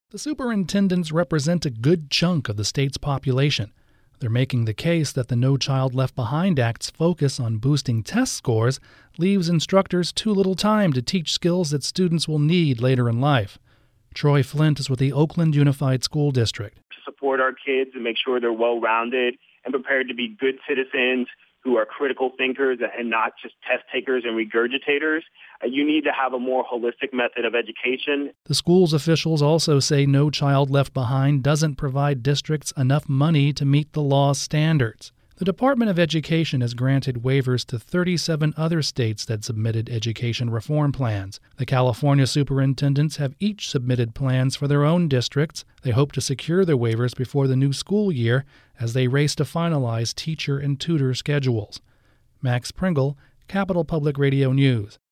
The superintendents represent a good chunk of the state's population. They're making the case that the No Child Left Behind Act's focus on boosting test scores leaves instructors too little time to teach skills that students will need later in life. Troy Flint is with the Oakland Unified School District. To support our kids and make sure they're well-rounded and prepared to be good citizens who are critical thinkers and not just test takers and regurgitators, you need to have a more holistic method of education. The school's officials also say No Child Left Behind doesn't provide districts enough money to meet the law's standards. The Department of Education has granted waivers to 37 other states that submitted education reform plans. The California superintendents have each submitted plans for their own districts. They hope to secure their waivers before the new school year as they race to finalize teacher and tutor schedules. Max Pringle, Capital Public Radio News.